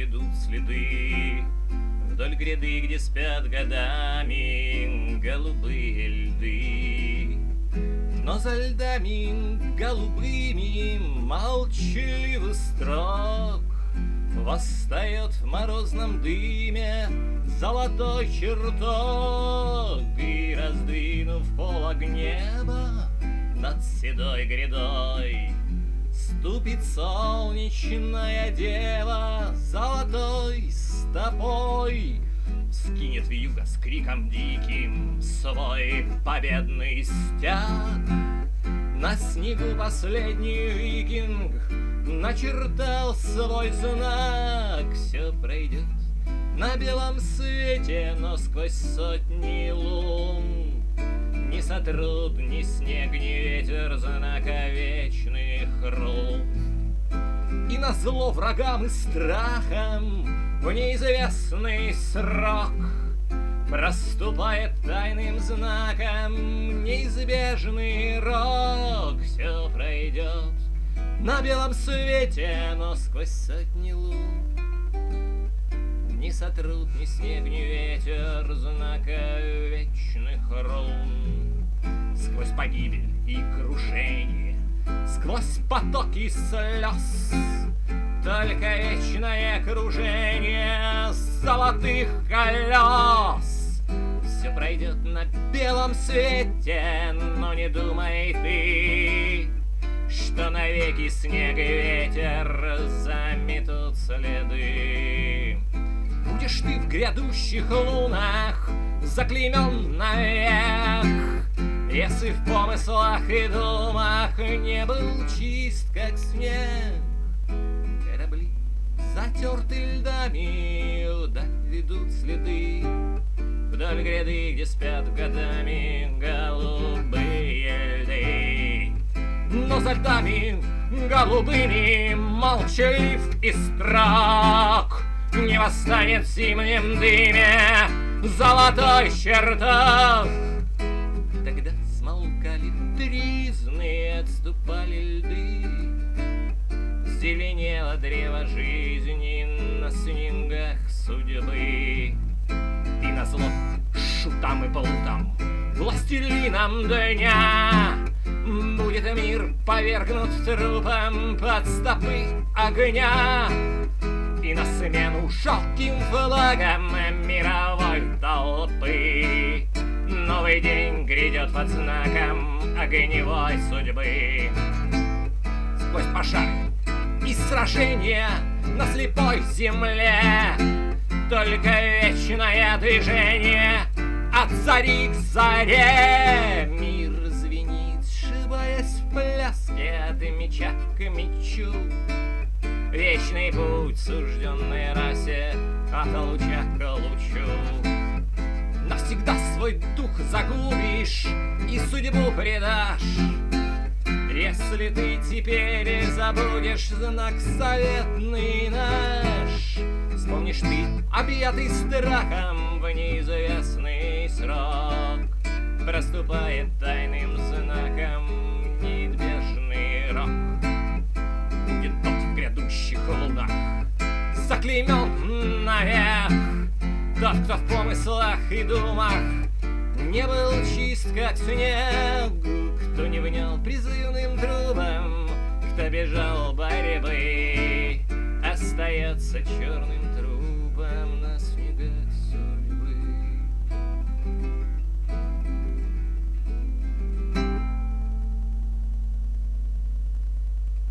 ведут следы вдоль гряды, где спят годами голубые льды. Но за льдами голубыми молчаливый строк восстает в морозном дыме золотой чертог, и, раздвинув полог неба над седой грядой, ступит солнечная дева золотой стопой, вскинет вьюга с криком диким свой победный стяг. На снегу последний викинг начертал свой знак. Все пройдет на белом свете, но сквозь сотни лун не сотрут ни снег, ни ветер знака вечных рун. И назло врагам и страхам в неизвестный срок проступает тайным знаком неизбежный рок. Все пройдет на белом свете, но сквозь сотни лун не сотрут ни снег, ни ветер знака вечных рун. Сквозь погибель и крушение, сквозь потоки слез, только вечное кружение золотых колес. Все пройдет на белом свете, но не думай ты, что навеки снег и ветер заметут следы. Будешь ты в грядущих лунах заклеймен навек, если в помыслах и думах не был чист, как снег. Корабли, затерты льдами, вдаль ведут следы вдоль гряды, где спят годами голубые льды. Но за льдами голубыми молчалив и строг не восстанет в зимнем дыме золотой чертог. Тогда смолкали тризны, отступали льды, зеленело древо жизни на снегах судьбы. И назло шутам и плутам, властелинам дня, будет мир повергнут трупом под стопы огня. И на смену жалким флагам мировой толпы новый день грядет под знаком огневой судьбы. Сквозь пожар и сражения на слепой земле только вечное движение от зари к заре. Мир звенит, сшибаясь в пляске от меча к мечу. Вечный путь сужденной расе от луча к лучу. Навсегда свой дух загубишь и судьбу предашь, если ты теперь забудешь знак заветный наш. Вспомнишь ты, объятый страхом в неизвестный срок, проступает тайным знаком неизбежный рок. Будет тот в грядущих лунах заклеймен навек, тот, кто в помыслах и думах не был чист, как снег, кто не внял призывным трубам, кто бежал борьбы, остается черным трупом на